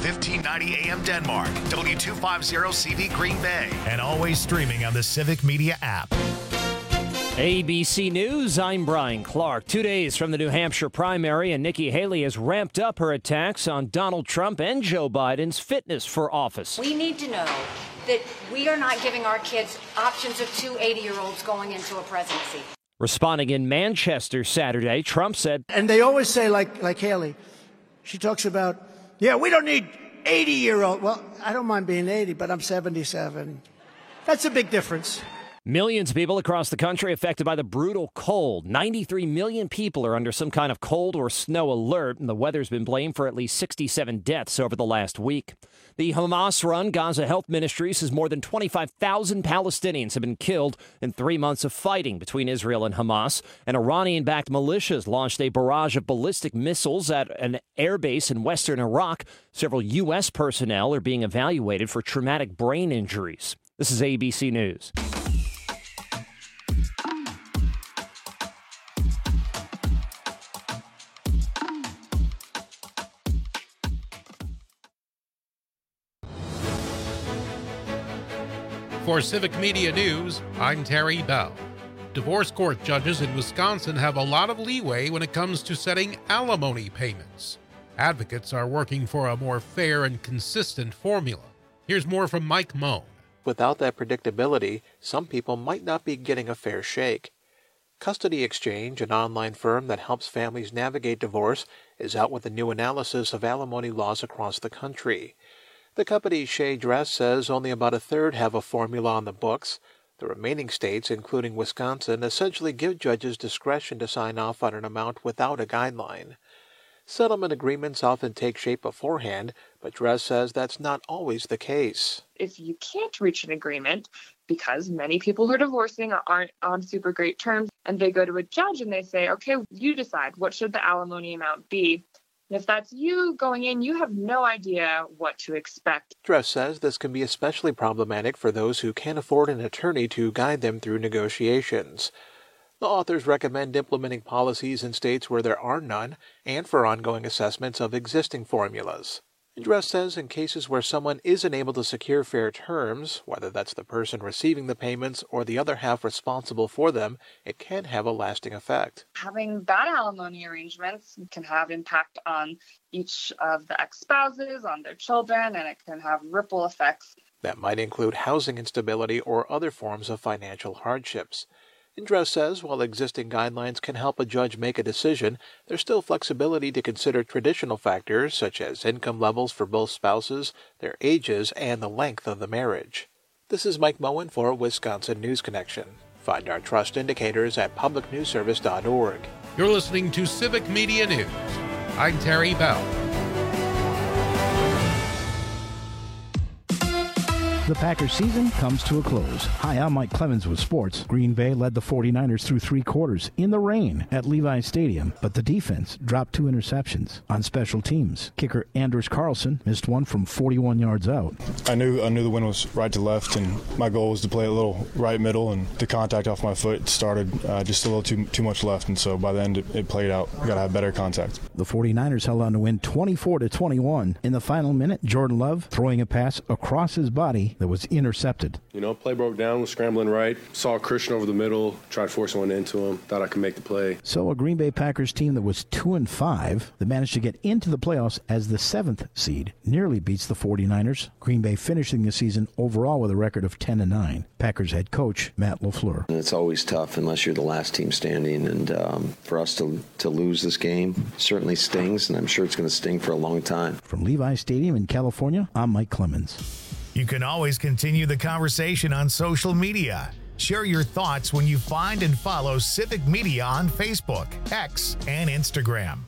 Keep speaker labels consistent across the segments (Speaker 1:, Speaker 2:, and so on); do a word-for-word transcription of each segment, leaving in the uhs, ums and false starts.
Speaker 1: fifteen ninety A M Denmark, W two fifty C V Green Bay, and always streaming on the Civic Media app.
Speaker 2: A B C News, I'm Brian Clark. Two days from the New Hampshire primary, and Nikki Haley has ramped up her attacks on Donald Trump and Joe Biden's fitness for office.
Speaker 3: We need to know that we are not giving our kids options of two eighty-year-olds going into a presidency.
Speaker 2: Responding in Manchester Saturday, Trump said,
Speaker 4: and they always say, like, like Haley, she talks about, yeah, we don't need eighty-year-old. Well, I don't mind being eighty, but I'm seventy-seven. That's a big difference.
Speaker 2: Millions of people across the country affected by the brutal cold. ninety-three million people are under some kind of cold or snow alert, and the weather's been blamed for at least sixty-seven deaths over the last week. The Hamas-run Gaza Health Ministry says more than twenty-five thousand Palestinians have been killed in three months of fighting between Israel and Hamas. And Iranian-backed militias launched a barrage of ballistic missiles at an airbase in western Iraq. Several U S personnel are being evaluated for traumatic brain injuries. This is A B C News.
Speaker 5: For Civic Media News, I'm Terry Bell. Divorce court judges in Wisconsin have a lot of leeway when it comes to setting alimony payments. Advocates are working for a more fair and consistent formula. Here's more from Mike Moan.
Speaker 6: Without that predictability, some people might not be getting a fair shake. Custody Exchange, an online firm that helps families navigate divorce, is out with a new analysis of alimony laws across the country. The company Shea Dress says only about a third have a formula on the books. The remaining states, including Wisconsin, essentially give judges discretion to sign off on an amount without a guideline. Settlement agreements often take shape beforehand, but Dress says that's not always the case.
Speaker 7: If you can't reach an agreement, because many people who are divorcing aren't on super great terms, and they go to a judge and they say, okay, you decide, what should the alimony amount be? And if that's you going in, you have no idea what to expect.
Speaker 6: Dress says this can be especially problematic for those who can't afford an attorney to guide them through negotiations. The authors recommend implementing policies in states where there are none and for ongoing assessments of existing formulas. Dress says in cases where someone isn't able to secure fair terms, whether that's the person receiving the payments or the other half responsible for them, it can have a lasting effect.
Speaker 7: Having bad alimony arrangements can have impact on each of the ex-spouses, on their children, and it can have ripple effects.
Speaker 6: That might include housing instability or other forms of financial hardships. Dress says while existing guidelines can help a judge make a decision, there's still flexibility to consider traditional factors such as income levels for both spouses, their ages, and the length of the marriage. This is Mike Moen for Wisconsin News Connection. Find our trust indicators at public news service dot org.
Speaker 5: You're listening to Civic Media News. I'm Terry Bell.
Speaker 8: The Packers season comes to a close. Hi, I'm Mike Clemens with sports. Green Bay led the forty-niners through three quarters in the rain at Levi Stadium, but the defense dropped two interceptions. On special teams, kicker Anders Carlson missed one from forty-one yards out.
Speaker 9: I knew I knew the wind was right to left, and my goal was to play a little right middle, and the contact off my foot started uh, just a little too too much left, and so by the end it, it played out. We got to have better contact.
Speaker 8: The forty-niners held on to win twenty-four to twenty-one. In the final minute, Jordan Love throwing a pass across his body that was intercepted.
Speaker 10: You know, play broke down, was scrambling right, saw Christian over the middle, tried forcing one into him, thought I could make the play.
Speaker 8: So a Green Bay Packers team that was two and five that managed to get into the playoffs as the seventh seed nearly beats the forty-niners. Green Bay finishing the season overall with a record of ten and nine. Packers head coach Matt LaFleur.
Speaker 11: It's always tough unless you're the last team standing, and um, for us to to lose this game certainly stings, and I'm sure it's going to sting for a long time.
Speaker 8: From Levi Stadium in California, I'm Mike Clemens.
Speaker 1: You can always continue the conversation on social media. Share your thoughts when you find and follow Civic Media on Facebook, X, and Instagram.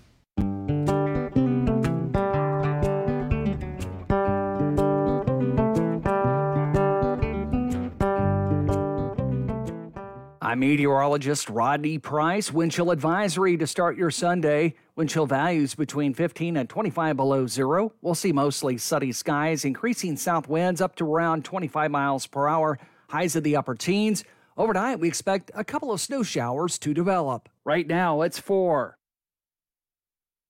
Speaker 12: I'm meteorologist Rodney Price. Wind chill advisory to start your Sunday. Wind chill values between fifteen and twenty-five below zero. We'll see mostly sunny skies, increasing south winds up to around twenty-five miles per hour. Highs in the upper teens. Overnight, we expect a couple of snow showers to develop. Right now, it's four.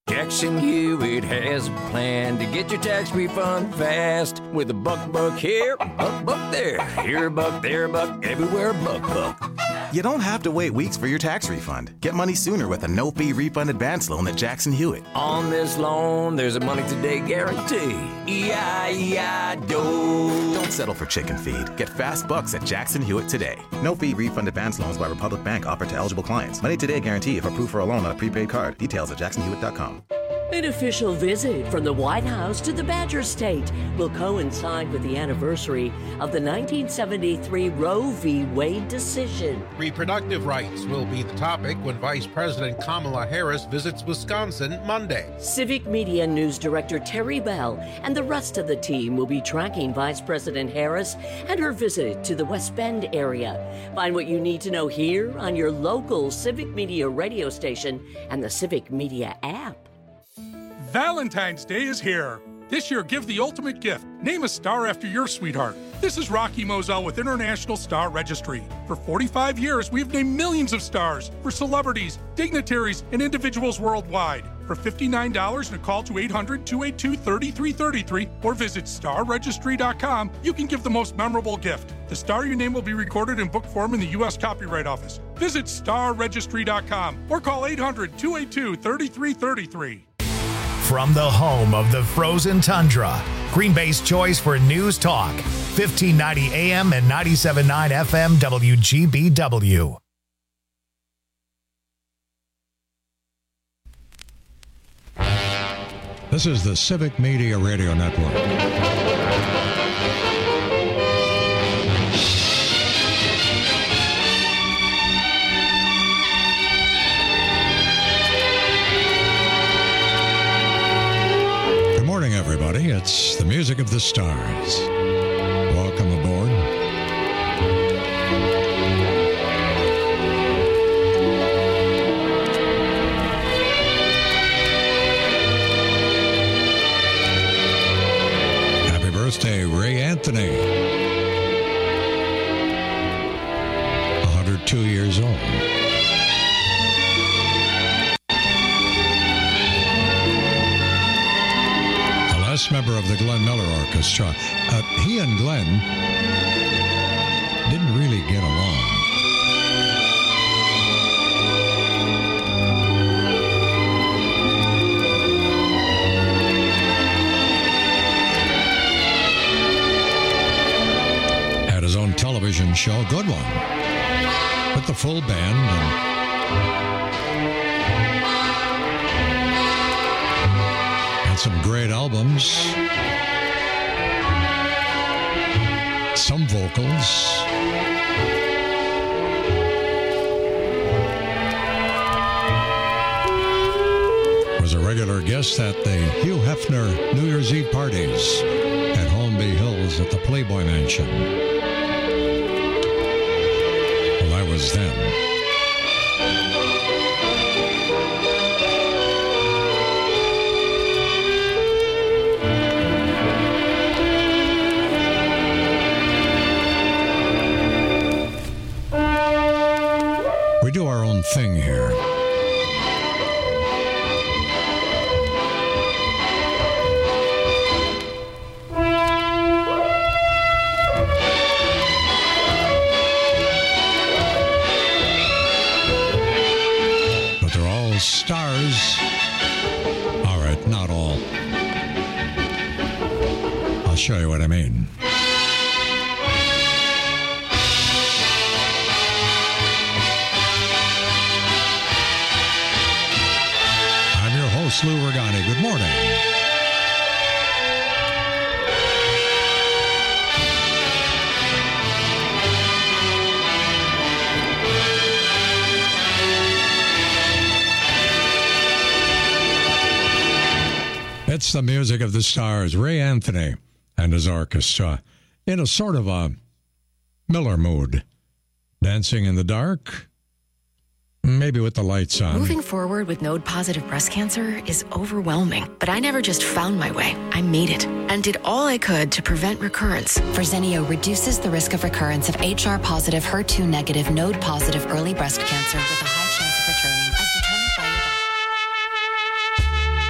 Speaker 13: Jackson Hewitt has a plan to get your tax refund fast. With a buck buck here, a buck buck there. Here a buck, there a buck, everywhere a buck buck.
Speaker 14: You don't have to wait weeks for your tax refund. Get money sooner with a no-fee refund advance loan at Jackson Hewitt.
Speaker 13: On this loan, there's a money today guarantee. E I E I D O.
Speaker 14: Don't settle for chicken feed. Get fast bucks at Jackson Hewitt today. No-fee refund advance loans by Republic Bank offered to eligible clients. Money today guarantee if approved for a loan on a prepaid card. Details at jackson hewitt dot com.
Speaker 15: An official visit from the White House to the Badger State will coincide with the anniversary of the nineteen seventy-three Roe v. Wade decision.
Speaker 5: Reproductive rights will be the topic when Vice President Kamala Harris visits Wisconsin Monday.
Speaker 15: Civic Media News Director Terry Bell and the rest of the team will be tracking Vice President Harris and her visit to the West Bend area. Find what you need to know here on your local Civic Media radio station and the Civic Media app.
Speaker 16: Valentine's Day is here. This year, give the ultimate gift. Name a star after your sweetheart. This is Rocky Moselle with International Star Registry. For forty-five years, we've named millions of stars for celebrities, dignitaries, and individuals worldwide. For fifty-nine dollars and a call to eight hundred, two eight two, three three three three or visit star registry dot com, you can give the most memorable gift. The star your name will be recorded in book form in the U S Copyright Office. Visit star registry dot com or call eight hundred, two eight two, three three three three.
Speaker 1: From the home of the frozen tundra, Green Bay's choice for news talk, fifteen ninety A M and ninety-seven point nine F M W G B W.
Speaker 17: This is the Civic Media Radio Network. Everybody, it's the music of the stars. Welcome aboard. Happy birthday, Ray Anthony. one hundred two years old. Member of the Glenn Miller Orchestra. Uh, he and Glenn didn't really get along. Had his own television show, good one, with the full band and some great albums, some vocals. Was a regular guest at the Hugh Hefner New Year's Eve parties at Holmby Hills at the Playboy Mansion. Well, that was then. We do our own thing here. But they're all stars. All right, not all. I'll show you what I mean. Lou Regani, good morning. It's the music of the stars, Ray Anthony and his orchestra, in a sort of a Miller mood. Dancing in the dark. Maybe with the lights on.
Speaker 18: Moving forward with node-positive breast cancer is overwhelming, but I never just found my way. I made it and did all I could to prevent recurrence.
Speaker 19: Verzenio reduces the risk of recurrence of H R-positive, H E R two negative, node-positive early breast cancer with a high chance of returning, as determined by your doctor.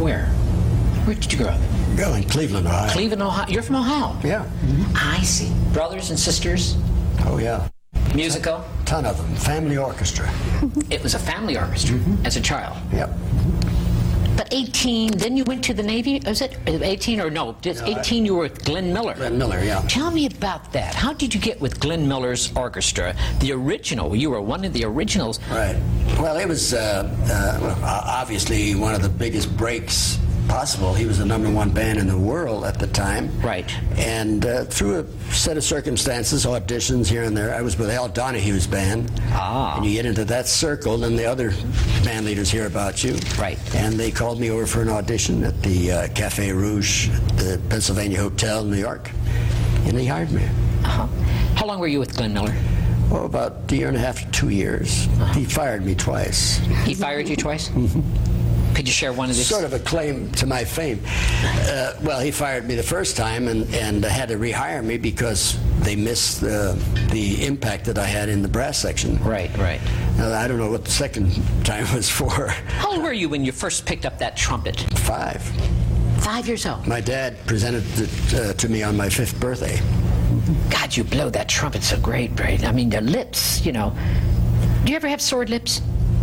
Speaker 20: where? Where did you grow up?
Speaker 21: Go in Cleveland, Ohio.
Speaker 20: Cleveland, Ohio. You're from Ohio?
Speaker 21: Yeah.
Speaker 20: I see. Brothers and sisters?
Speaker 21: Oh, yeah.
Speaker 20: Musical?
Speaker 21: Ton of them. Family orchestra.
Speaker 20: It was a family orchestra
Speaker 21: mm-hmm.
Speaker 20: as a child?
Speaker 21: Yep.
Speaker 20: But eighteen, then you went to the Navy? Was it eighteen or no? Just no, eighteen I, you were with Glenn Miller.
Speaker 21: Glenn Miller, yeah.
Speaker 20: Tell me about that. How did you get with Glenn Miller's orchestra? The original. You were one of the originals.
Speaker 21: Right. Well, it was uh, uh, obviously one of the biggest breaks possible. He was the number one band in the world at the time.
Speaker 20: Right.
Speaker 21: And uh, through a set of circumstances, auditions here and there, I was with Al Donahue's band.
Speaker 20: Ah.
Speaker 21: And you get into that circle, and the other band leaders hear about you.
Speaker 20: Right.
Speaker 21: And they called me over for an audition at the uh, Cafe Rouge, the Pennsylvania Hotel in New York. And they hired me.
Speaker 20: Uh-huh. How long were you with Glenn Miller?
Speaker 21: Oh, about a year and a half to two years. Uh-huh. He fired me twice.
Speaker 20: He fired you twice? Mm-hmm. Could you share one of these?
Speaker 21: Sort of a claim to my fame. Uh, well, he fired me the first time and, and had to rehire me because they missed the, the impact that I had in the brass section.
Speaker 20: Right, right.
Speaker 21: Now, I don't know what the second time was for.
Speaker 20: How old were you when you first picked up that trumpet?
Speaker 21: Five.
Speaker 20: Five years old?
Speaker 21: My dad presented it uh, to me on my fifth birthday.
Speaker 20: God, you blow that trumpet so great, right? I mean, the lips, you know. Do you ever have sword lips?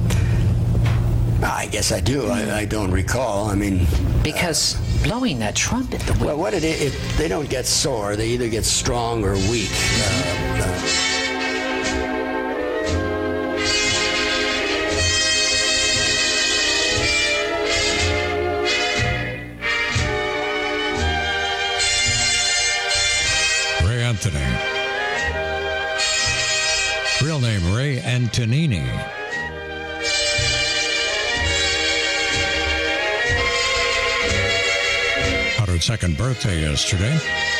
Speaker 21: I guess I do. I, I don't recall. I mean,
Speaker 20: because uh, blowing that trumpet, the
Speaker 21: well, what it is, it, they don't get sore. They either get strong or weak. Uh, uh,
Speaker 17: Ray Anthony. Real name Ray Antonini. Second birthday yesterday.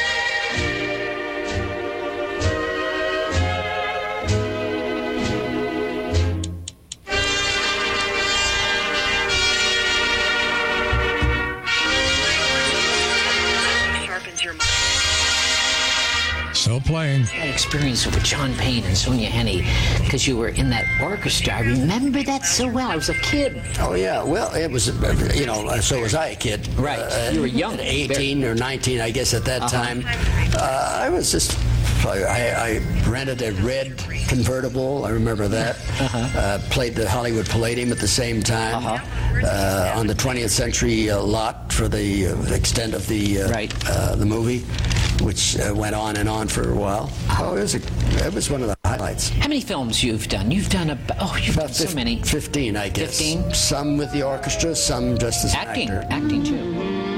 Speaker 17: Still playing.
Speaker 20: That experience with John Payne and Sonia Henney, because you were in that orchestra. I remember that so well. I was a kid.
Speaker 21: Oh, yeah. Well, it was, you know, so was I a kid.
Speaker 20: Right. Uh, you were young.
Speaker 21: eighteen or nineteen, I guess, at that uh-huh. time. Uh, I was just, I, I rented a red convertible. I remember that. Uh-huh. Uh, played the Hollywood Palladium at the same time. Uh-huh. Uh, on the twentieth century uh, lot for the uh, extent of the, uh,
Speaker 20: right.
Speaker 21: uh, the movie, which uh, went on and on for a while. Oh, it was, a, it was one of the highlights.
Speaker 20: How many films you've done? You've done a, oh, you've
Speaker 21: About
Speaker 20: done so many.
Speaker 21: fifteen, I guess.
Speaker 20: fifteen?
Speaker 21: Some with the orchestra, some just as
Speaker 20: acting,
Speaker 21: an actor.
Speaker 20: Acting, too.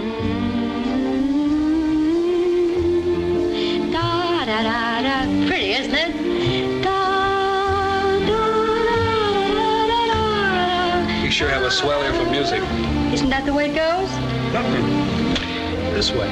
Speaker 22: Da, da, da, da. Pretty, isn't it? Da, da, da, da, da.
Speaker 23: You sure have a swell ear for music.
Speaker 22: Isn't that the way it goes?
Speaker 23: Mm-hmm. This way.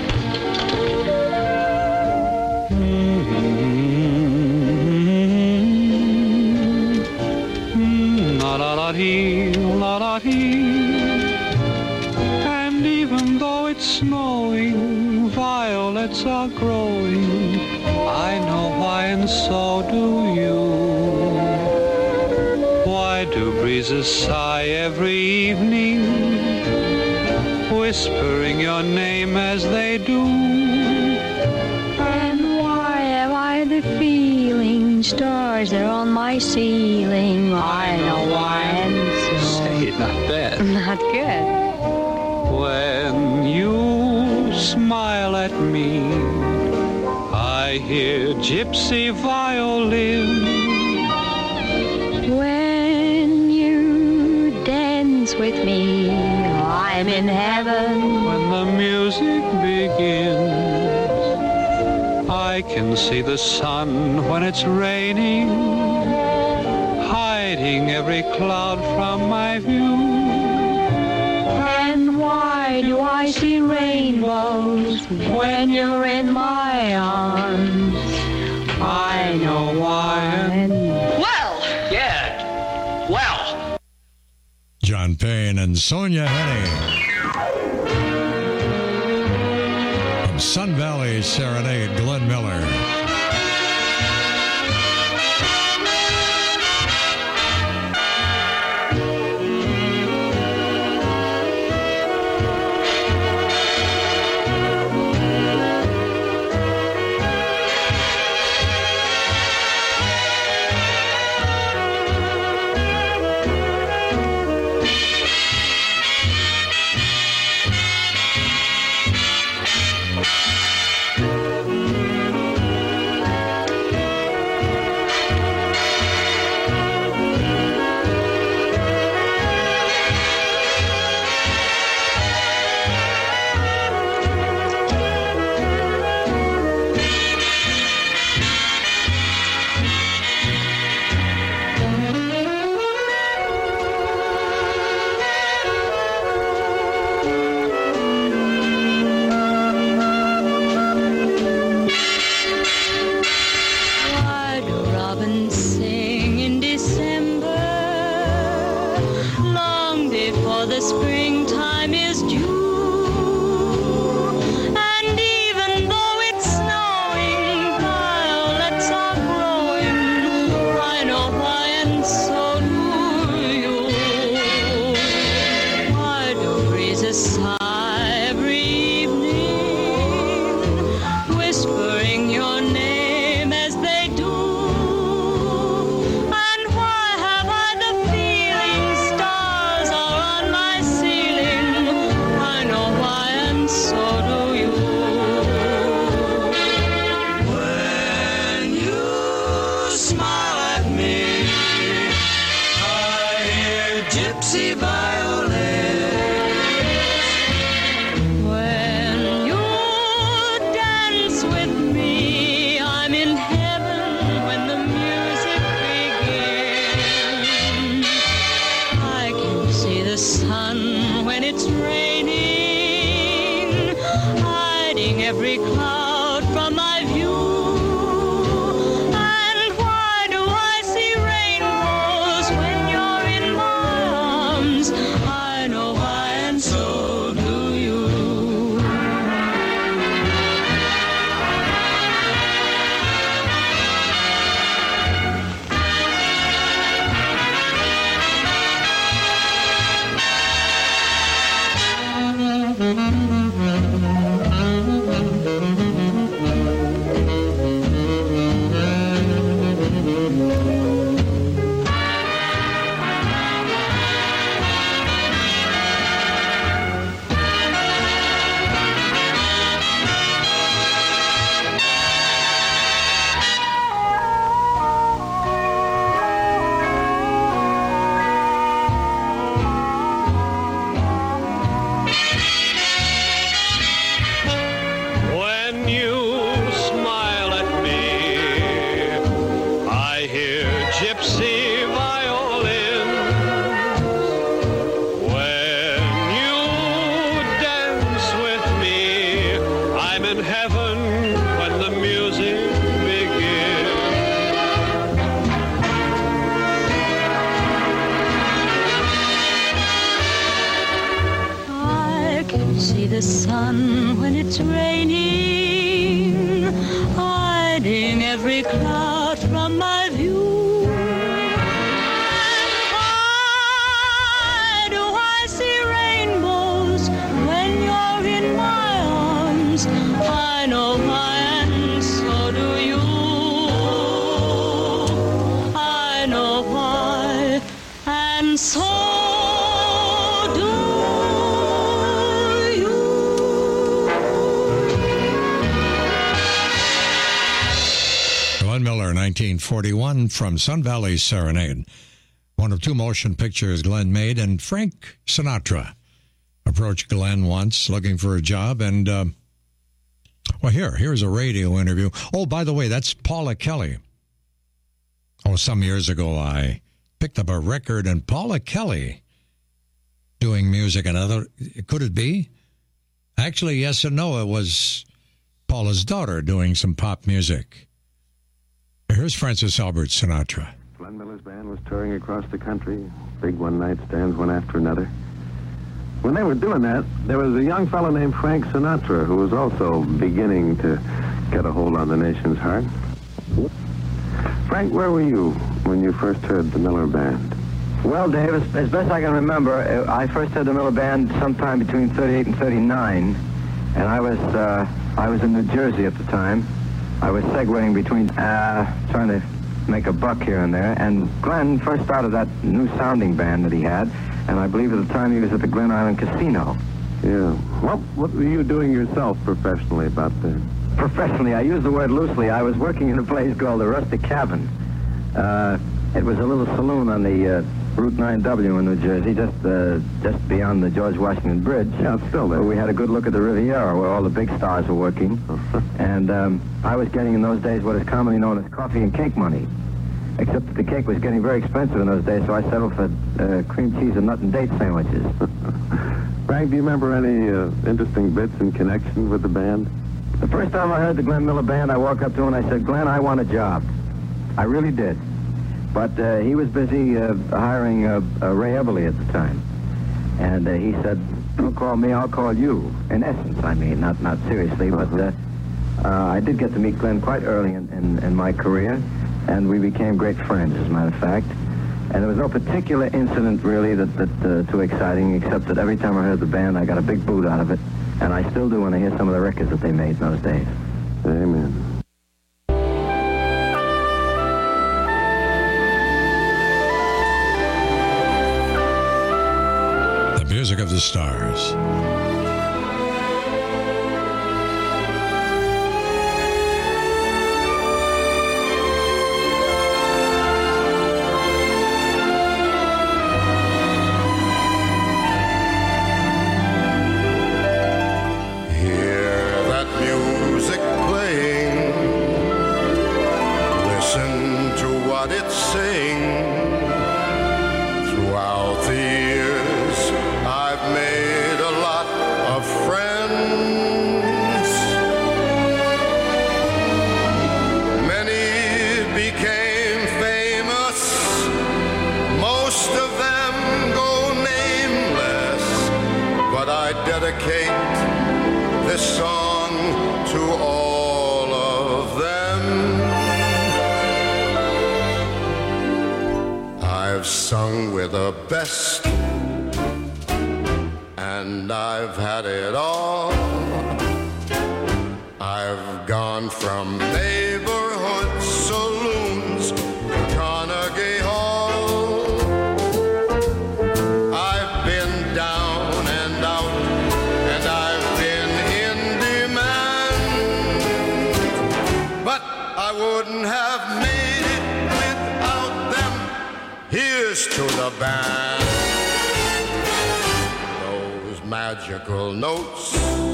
Speaker 24: And even though it's snowing, violets are growing. I know why, and so do you. Why do breezes sigh every evening, whispering your name as they do?
Speaker 22: And why have I the feeling stars are on my ceiling? I know why, and so...
Speaker 23: Say, not bad.
Speaker 22: Not good.
Speaker 24: When you smile at me, I hear gypsy violins.
Speaker 22: When you dance with me, I'm in heaven.
Speaker 24: When the music begins, I can see the sun when it's raining, hiding every cloud from my view.
Speaker 22: And why do I see rainbows when you're in my arms? I know why.
Speaker 23: Well, yeah, well.
Speaker 17: John Payne and Sonia Henney. From Sun Valley Serenade, Glenn Miller.
Speaker 22: robins sing in December, long before the springtime is due. And even though it's snowing, violets are growing. I know why, and so do you. Why do breezes sigh every evening, whispering your name as they do? And why have I the feeling stars are on my ceiling? I know why, and so do you. When you smile at me, I hear gypsy violins. When you dance with me, I'm in heaven when the music begins. I can see the sun when it's raining, hiding every cloud from my view. And why do I see rainbows when you're in my arms? I know why, and so do you. When you smile at me, I hear gypsy violins. When you dance with me, I'm in heaven when the music begins. I can see the sun when it's raining, hiding every cloud from my view. And why do I see rainbows when you're in my arms? I know why, and so do you. I know why, and so do you.
Speaker 17: Glenn Miller, nineteen forty-one, from Sun Valley Serenade. One of two motion pictures Glenn made, and Frank Sinatra approached Glenn once looking for a job, and, uh, well, here, here's a radio interview. Oh, by the way, that's Paula Kelly. Oh, some years ago, I picked up a record, and Paula Kelly doing music, and I thought, could it be? Actually, yes and no, it was Paula's daughter doing some pop music. Here's Francis Albert Sinatra.
Speaker 2: Glenn Miller's band was touring across the country, big one-night stands one after another. When they were doing that, there was a young fellow named Frank Sinatra who was also beginning to get a hold on the nation's heart. Frank, where were you when you first heard the Miller Band?
Speaker 3: Well, Dave, as, as best I can remember, uh, I first heard the Miller Band sometime between thirty-eight and thirty-nine, and I was uh, I was in New Jersey at the time. I was segueing between uh, trying to make a buck here and there, and Glenn first started that new sounding band that he had, and I believe at the time he was at the Glen Island Casino.
Speaker 2: Yeah. Well, what were you doing yourself professionally about that?
Speaker 3: Professionally, I use the word loosely. I was working in a place called the Rustic Cabin. Uh, it was a little saloon on the uh, Route nine W in New Jersey, just uh, just beyond the George Washington Bridge.
Speaker 2: Yeah, it's still there.
Speaker 3: Where we had a good look at the Riviera, where all the big stars were working. And um, I was getting in those days what is commonly known as coffee and cake money. Except that the cake was getting very expensive in those days, so I settled for uh, cream cheese and nut and date sandwiches.
Speaker 2: Frank, do you remember any uh, interesting bits in connection with the band?
Speaker 3: The first time I heard the Glenn Miller Band, I walked up to him and I said, "Glenn, I want a job." I really did. But uh, he was busy uh, hiring uh, uh, Ray Everly at the time. And uh, he said, don't call me, I'll call you. In essence, I mean, not not seriously, but uh, uh, I did get to meet Glenn quite early in, in, in my career, and we became great friends, as a matter of fact. And there was no particular incident, really, that, that uh, too exciting, except that every time I heard the band, I got a big boot out of it. And I still do when I hear some of the records that they made in those days.
Speaker 2: Amen.
Speaker 17: The music of the stars.
Speaker 4: Best, and I've had it all. I've gone from neighborhood saloons to Carnegie Hall. I've been down and out, and I've been in demand, but I wouldn't have made it without them. Here's to the band. Magical notes,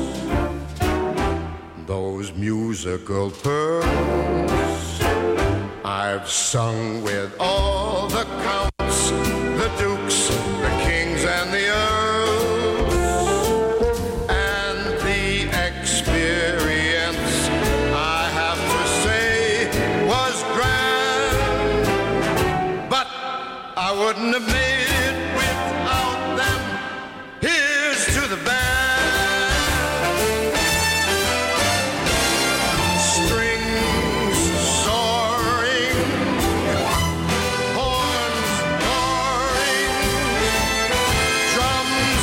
Speaker 4: those musical pearls. I've sung with all the counts, the dukes, the kings, and the earls. And the experience, I have to say, was grand. But I wouldn't have made the band. Strings soaring, horns roaring, drums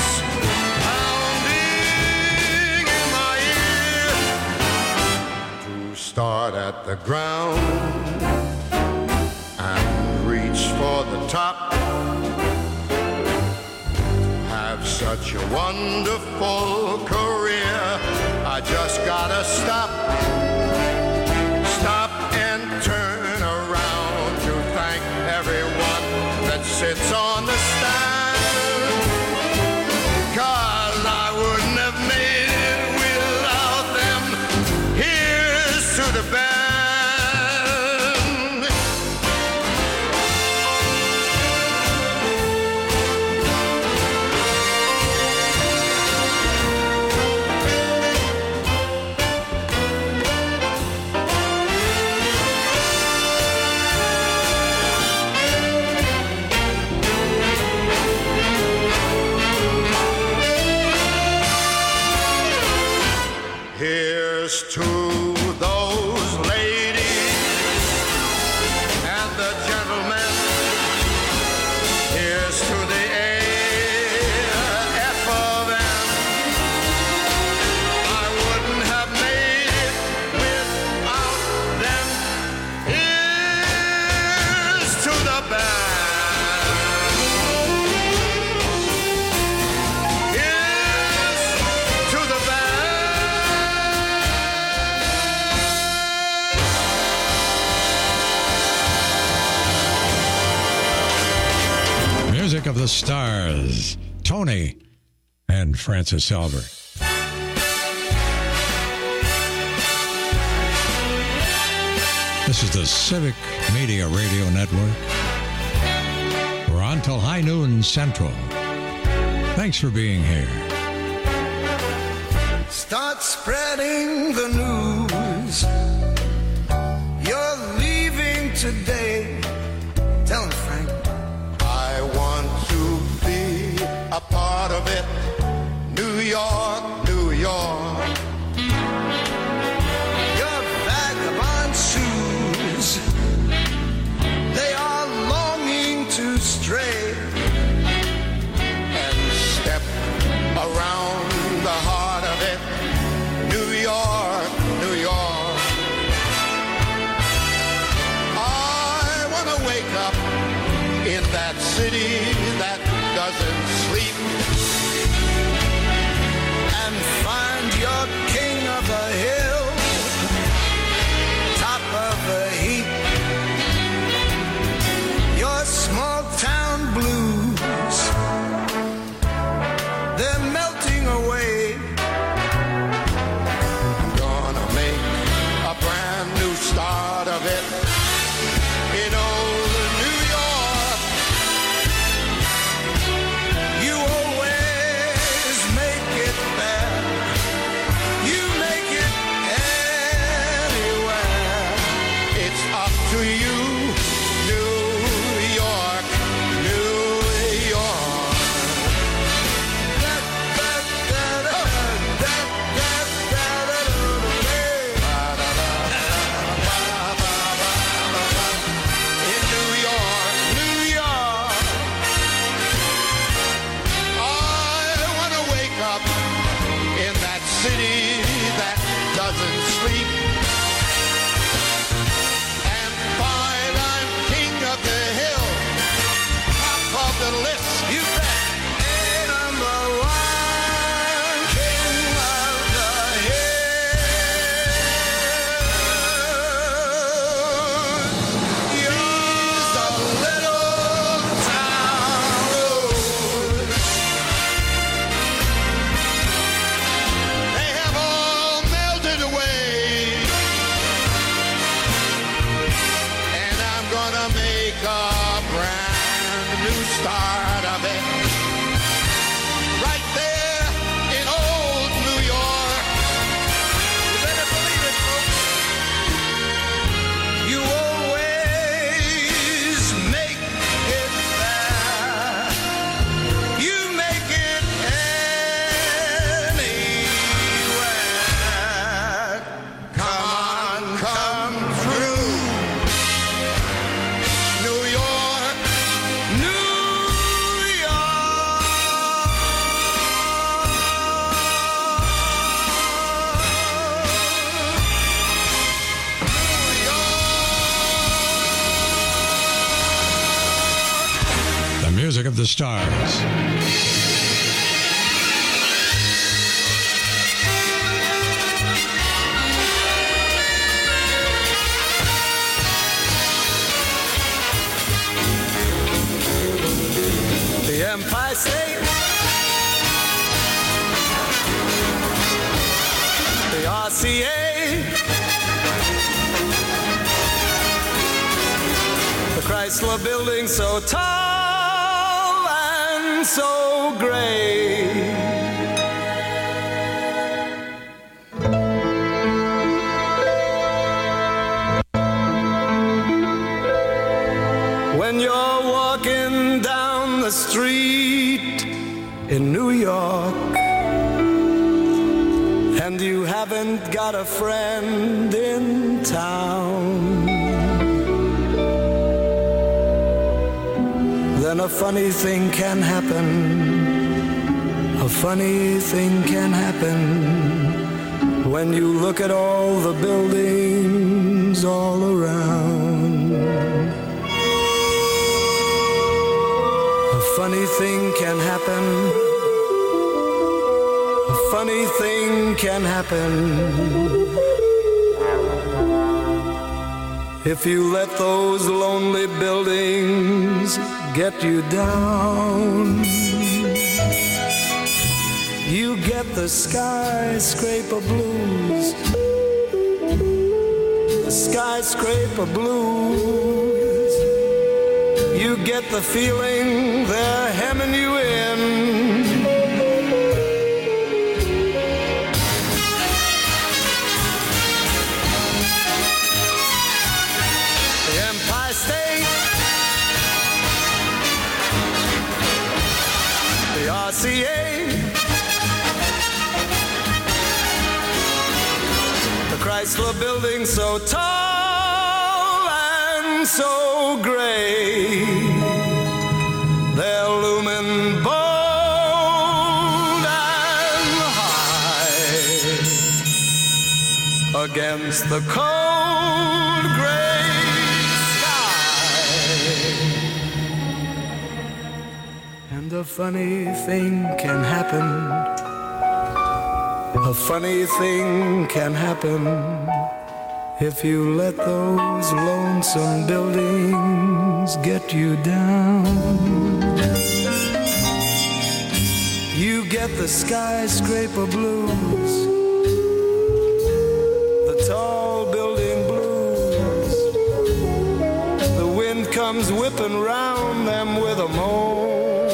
Speaker 4: pounding in my ear. To start at the ground and reach for the top. Such a wonderful career, I just gotta stop, stop and turn around to thank everyone that sits on the stand. 'Cause I wouldn't have made it without them. Here's to the band. Here's to those ladies and the gentlemen. Here's to the A F of M. I wouldn't have made it without them. Here's to the band. Here's to the band.
Speaker 17: Music of the stars, Tony and Francis Albert. This is the Civic Media Radio Network. We're on till high noon Central. Thanks for being here.
Speaker 4: Start spreading the news. You're leaving today? Tell him, Frank. I want to be a part of it. New York, New York. Your vagabond shoes, they are longing to stray and step around the heart of it. New York, New York. I want to wake up in that city that doesn't sleep and find your king of the hill, top of the heap. Your small town blues, they're melting away. I'm gonna make a brand new start of it in old New York. You always make it there. You make it anywhere. It's up to you, New York, New York. In New York, New York. I want to wake up in that city that doesn't sleep and find I'm king of the hill, top of the list. You bet. Number one, king of the hill. You're the little town road. They have all melted away, and I'm gonna make a brand new start of it right there in old New York. You better believe it, folks. You always make it there. You make it anywhere. Come on, come through. New York, New
Speaker 17: The music of the stars.
Speaker 4: The Empire State, the R C A, the Chrysler Building so tall and so great. When you're walking down the street in New York and you haven't got a friend in town, then a funny thing can happen. A funny thing can happen when you look at all the buildings all around. A funny thing can happen. A funny thing can happen if you let those lonely buildings get you down. You get the skyscraper blues, the skyscraper blues. You get the feeling they're hemming you in. The Empire against the building so tall and so gray. They're looming bold and high against the cold gray sky. And a funny thing can happen. A funny thing can happen if you let those lonesome buildings get you down. You get the skyscraper blues, the tall building blues. The wind comes whipping round them with a moan.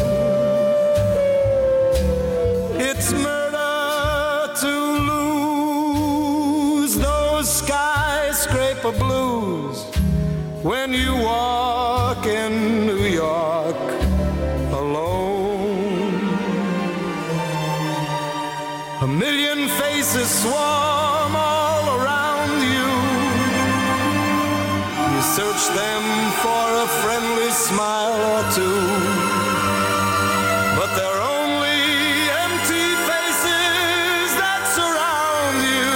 Speaker 4: It's murder to lose those skyscraper blues when you walk in New York alone. A million faces swarm all around you. You search them for a friendly smile or two, but they're only empty faces that surround you.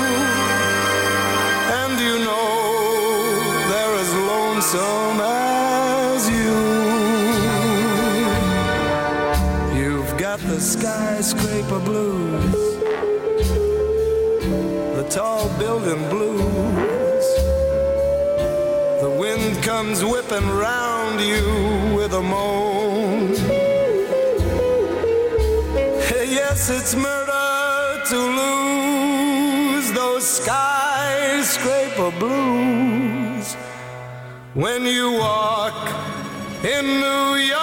Speaker 4: And you know they're as lonesome as you. You've got the skyscraper blues, the tall building blues. The wind comes whipping round you with a moan. Yes, it's murder to lose those skyscraper blues when you walk in New York.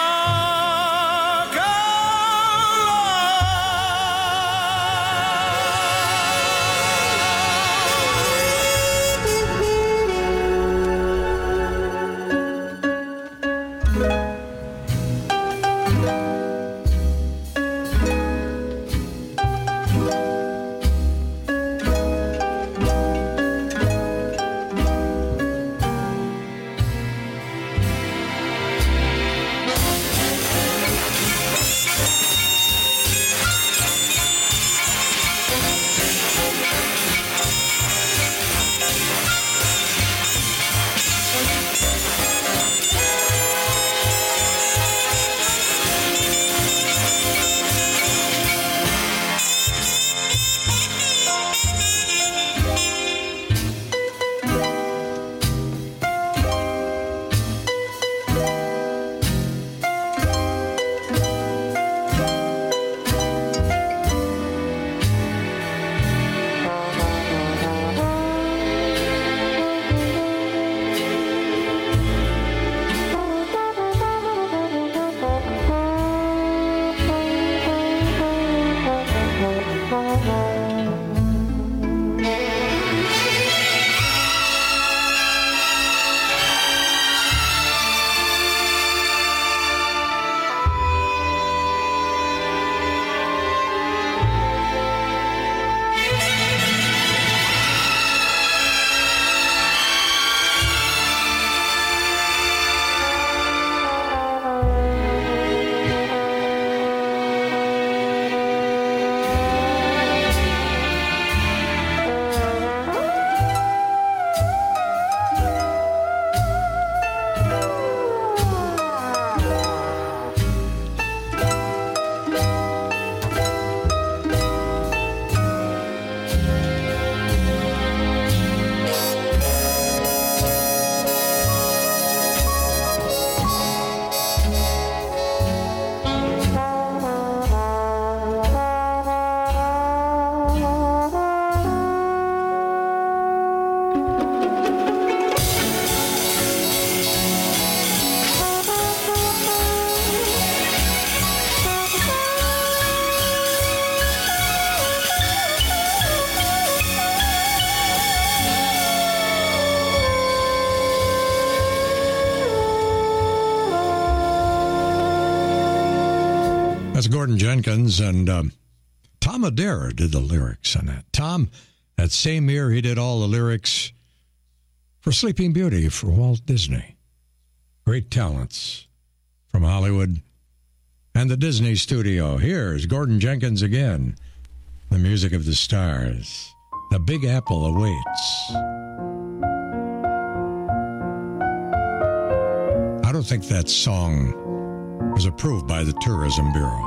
Speaker 17: That's Gordon Jenkins, and um, Tom Adair did the lyrics on that. Tom, That same year, he did all the lyrics for Sleeping Beauty for Walt Disney. Great talents from Hollywood and the Disney studio. Here's Gordon Jenkins again. The music of the stars. The Big Apple awaits. I don't think that song was approved by the Tourism Bureau.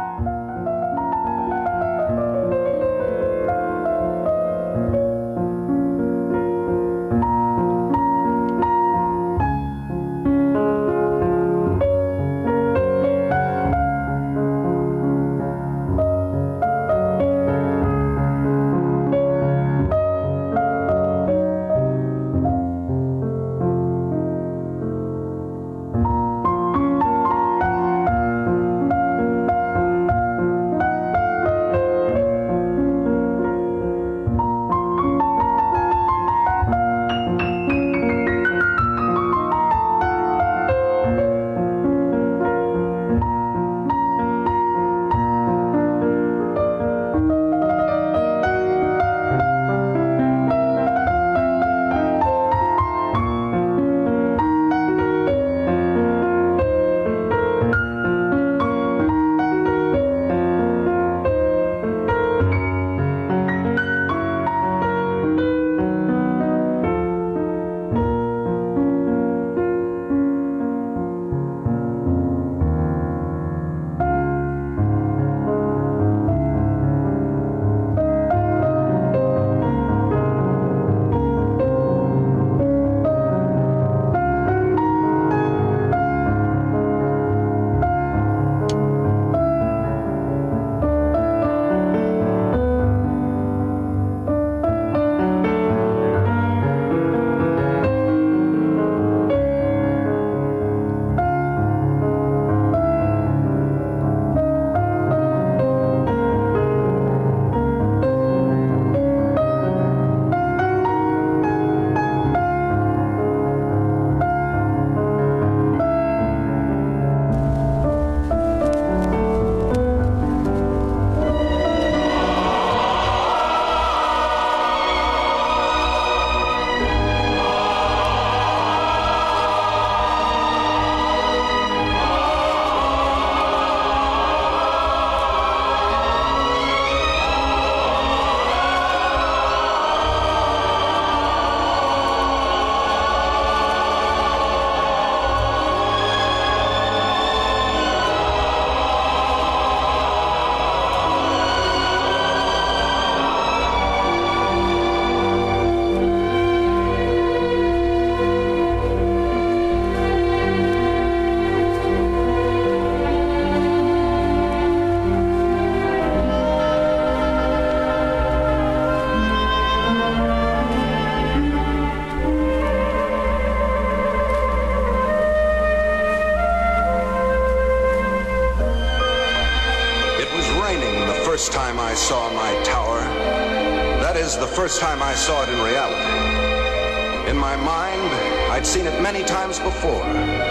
Speaker 6: first time I saw my tower. That is, the first time I saw it in reality. In my mind, I'd seen it many times before.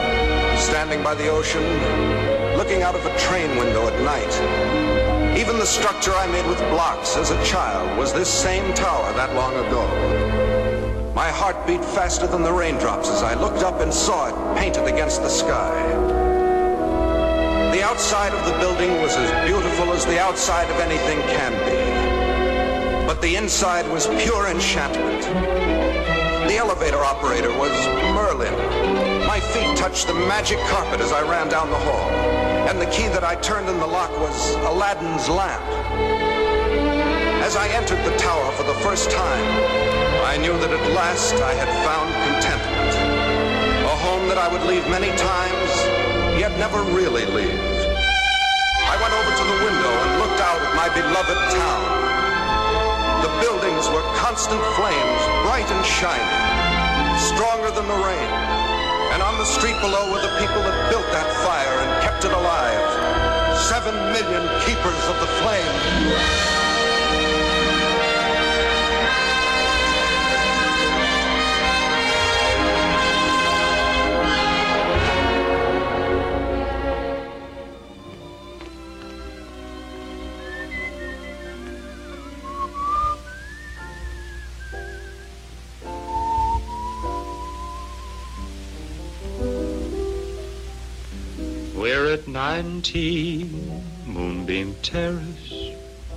Speaker 6: Standing by the ocean, looking out of a train window at night. Even the structure I made with blocks as a child was this same tower that long ago. My heart beat faster than the raindrops as I looked up and saw it painted against the sky. The outside of the building was as beautiful as the outside of anything can be. But the inside was pure enchantment. The elevator operator was Merlin. My feet touched the magic carpet as I ran down the hall. And the key that I turned in the lock was Aladdin's lamp. As I entered the tower for the first time, I knew that at last I had found contentment. A home that I would leave many times, yet never really leave. I went over to the window and looked out at my beloved town. The buildings were constant flames, bright and shining, stronger than the rain. And on the street below were the people that built that fire and kept it alive. Seven million keepers of the flame.
Speaker 24: We're at nineteen Moonbeam Terrace,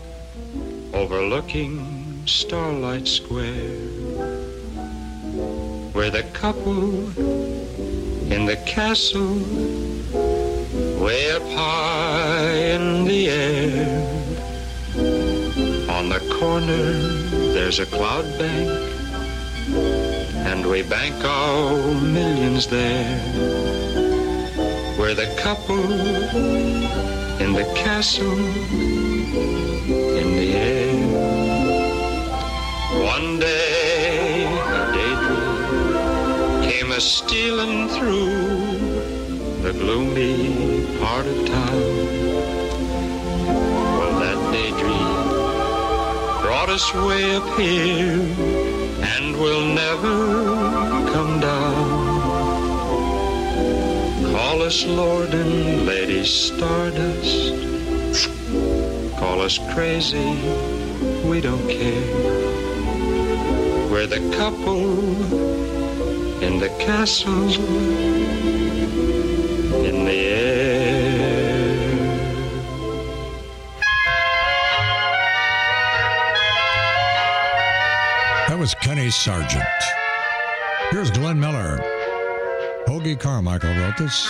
Speaker 24: overlooking Starlight Square. We're the couple in the castle, way up high in the air. On the corner, there's a cloud bank, and we bank our millions there. We're the couple in the castle, in the air. One day, a daydream came a-stealing through the gloomy part of town. Well, that daydream brought us way up here, and we'll never come down. Call us Lord and Lady Stardust, call us crazy, we don't care. We're the couple in the castle, in the air.
Speaker 17: That was Kenny Sargent. Here's Glenn Miller. Hoagie Carmichael wrote this.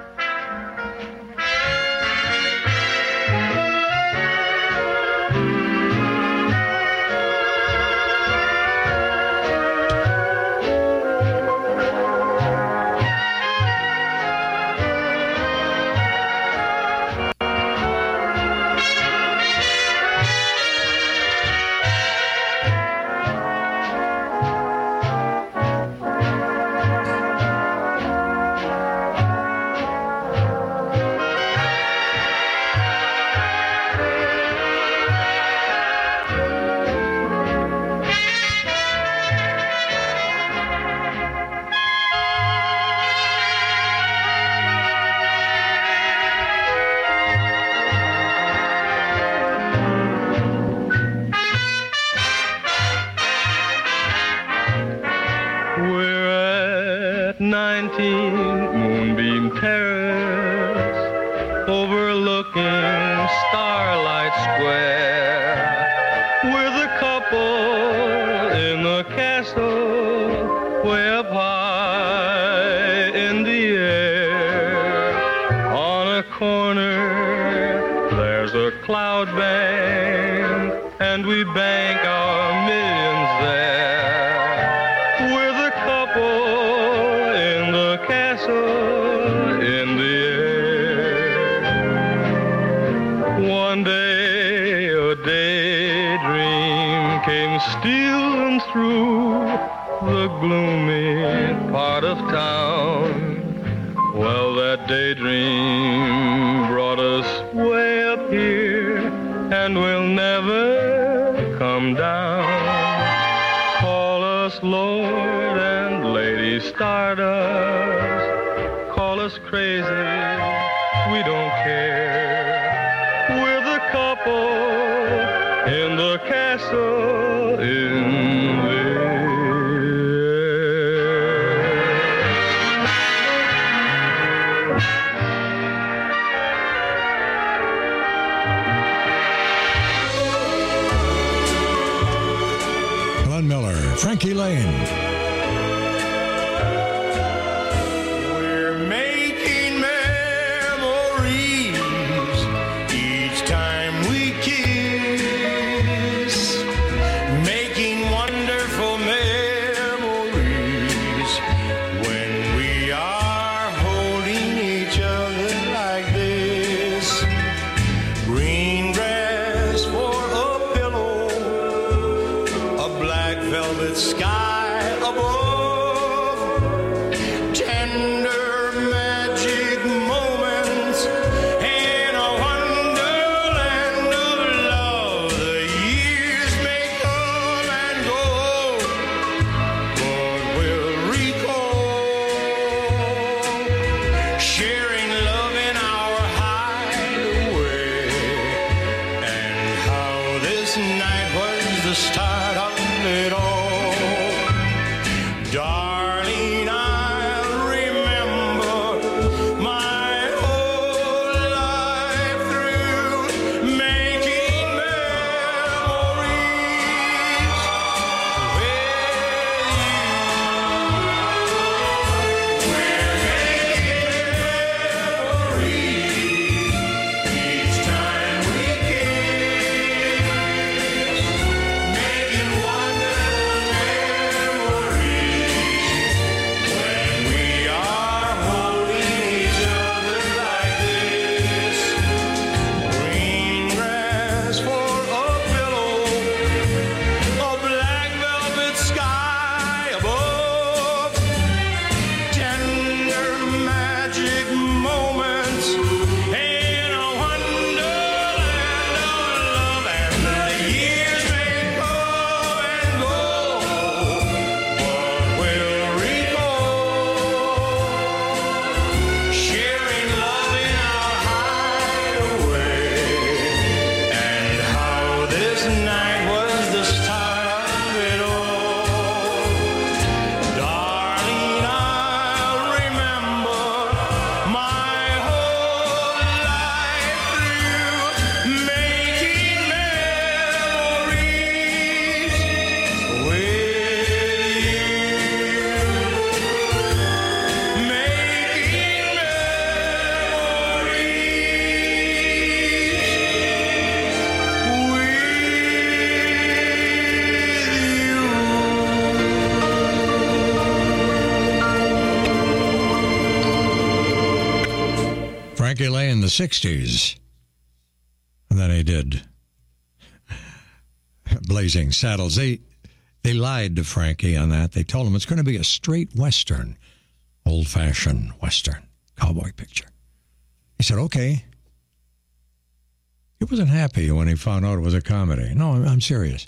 Speaker 17: Frankie Lane.
Speaker 4: We're making memories each time we kiss, making wonderful memories when we are holding each other like this. Green grass for a pillow, a black velvet sky above, tender magic moments in a wonderland of love. The years may come and go, but we'll recall sharing love in our hideaway, and how this night was the start of it all. Darling, I'll remember my
Speaker 17: Frankie Lay in the sixties. And then he did Blazing Saddles. They they lied to Frankie on that. They told him it's going to be a straight Western, old-fashioned Western cowboy picture. He said, okay. He wasn't happy when he found out it was a comedy. No, I'm, I'm serious.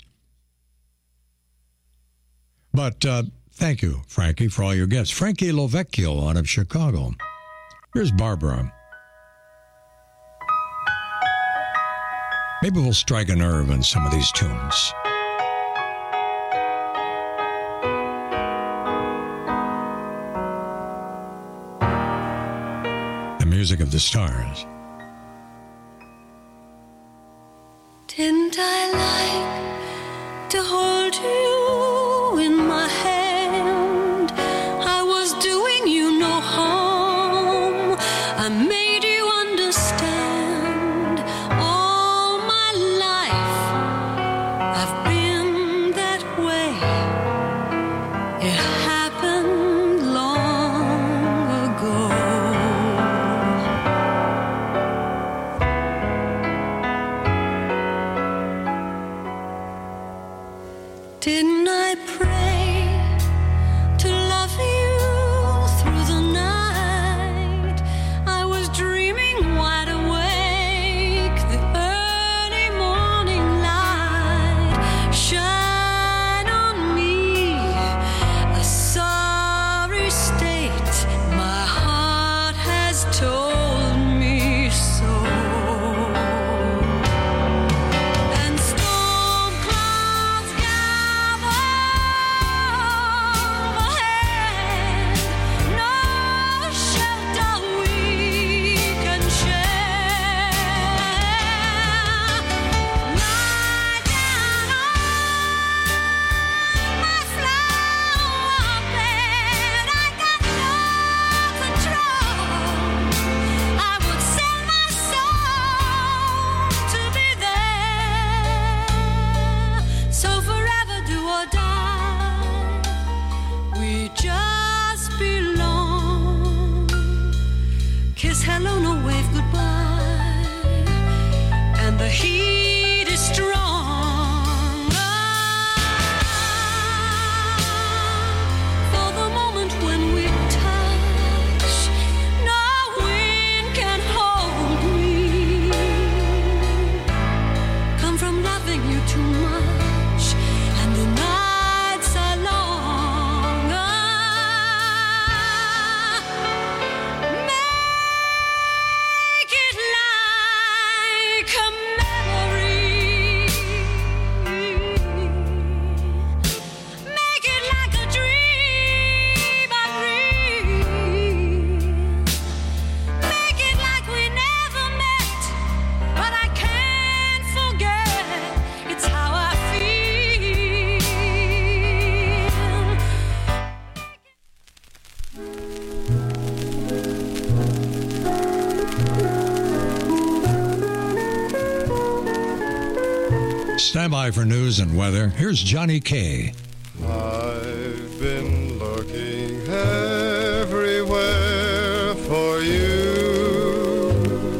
Speaker 17: But uh, thank you, Frankie, for all your gifts. Frankie Lovecchio out of Chicago. Here's Barbara. Maybe we'll strike a nerve in some of these tunes. The music of the stars.
Speaker 22: Didn't I like to hold you in my hand? I was doing you no harm. I made you understand. All my life I've been that way. It happened long ago. Didn't I pray to love you through the night? I was dreaming wide awake, the early morning light shine on me, a sorry state, my heart has told me so. And storm clouds gather overhead, no shelter we can share. Lie down on my flower bed, I got no control. I would sell my soul to be there. So forever do or die, we just belong. Kiss hello, no wave goodbye, and the heat is strong. For the moment when we touch, no wind can hold me. Come from loving you too much, and the nights are long. Make it like a memory. Make it like a dream unreal. Make it like we never met, but I can't forget. It's how I feel.
Speaker 17: Stand by for news and weather. Here's Johnny K.
Speaker 4: I've been looking everywhere for you.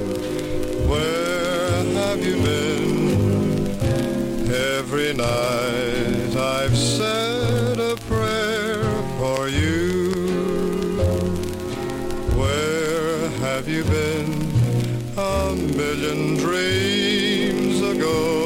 Speaker 4: Where have you been? Every night I've said a prayer for you. Where have you been? A million dreams ago.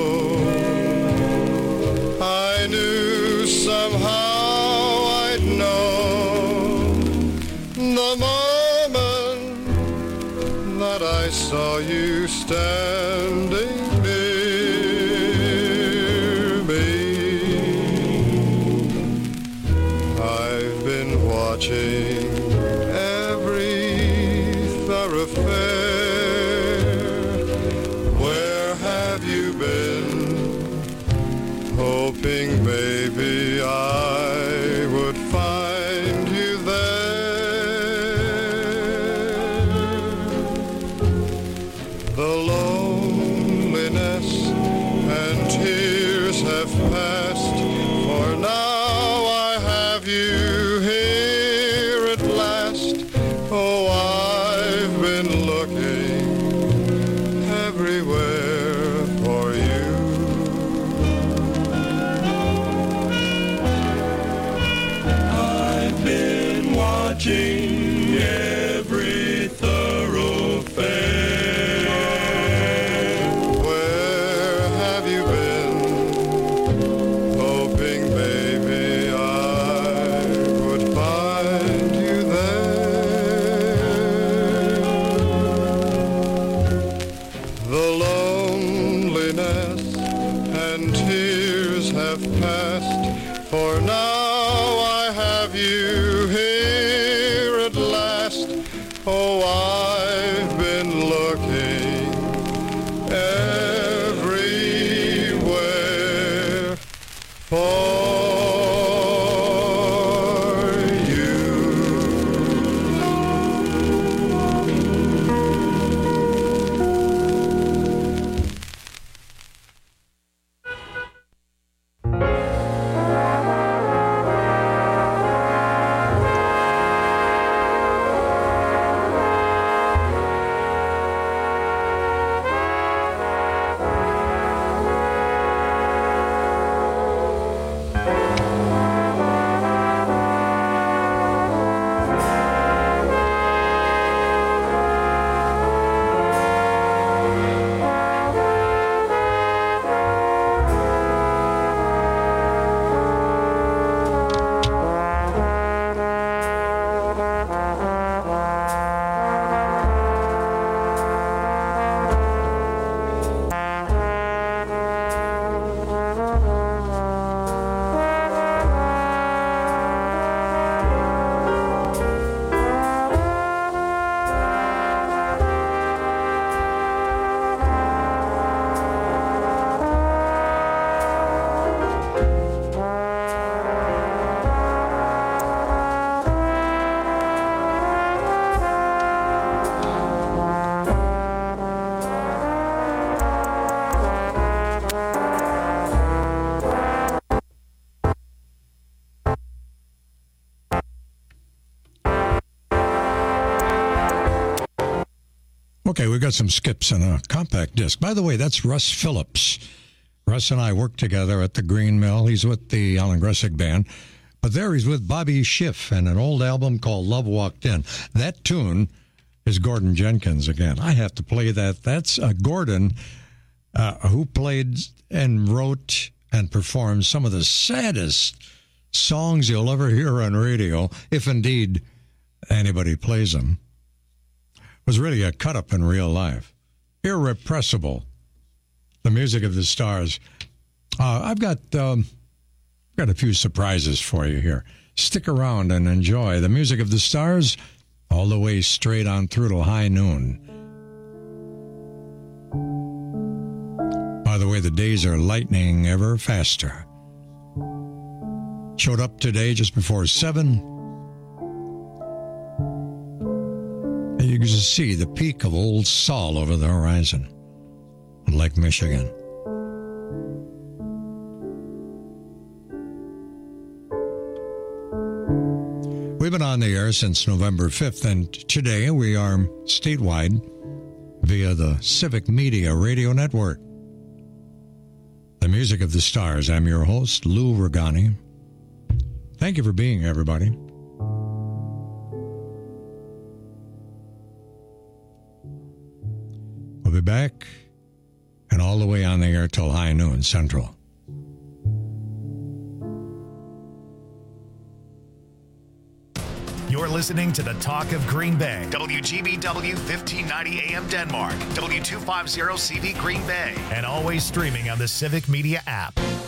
Speaker 4: I knew somehow I'd know the moment that I saw you standing near me. I've been watching every thoroughfare. Where have you been? Hoping maybe I would find you there. The loneliness and tears have passed, for now I have you here at last. Oh, I've been looking everywhere for you. I've been watching every thoroughfare. Where have you been? Hoping, baby, I would find you there. The loneliness and tears have passed, for now I have you here at last. Oh, I've been looking everywhere for
Speaker 17: Okay, we've got some skips and a compact disc. By the way, that's Russ Phillips. Russ and I work together at the Green Mill. He's with the Alan Gressick Band. But there he's with Bobby Schiff and an old album called Love Walked In. That tune is Gordon Jenkins again. I have to play that. That's uh, Gordon uh, who played and wrote and performed some of the saddest songs you'll ever hear on radio, if indeed anybody plays them. Was really a cut-up in real life. Irrepressible. The Music of the Stars. Uh, I've got um, got a few surprises for you here. Stick around and enjoy the Music of the Stars all the way straight on through till high noon. By the way, the days are lightening ever faster. Showed up today just before seven. You can just see the peak of Old Saul over the horizon on Lake Michigan. We've been on the air since November fifth, and today we are statewide via the Civic Media Radio Network. The Music of the Stars. I'm your host, Lou Regani. Thank you for being here, everybody. We'll be back and all the way on the air till high noon Central.
Speaker 1: You're listening to the Talk of Green Bay. W G B W fifteen ninety A M Denmark. W two fifty C V Green Bay. And always streaming on the Civic Media app.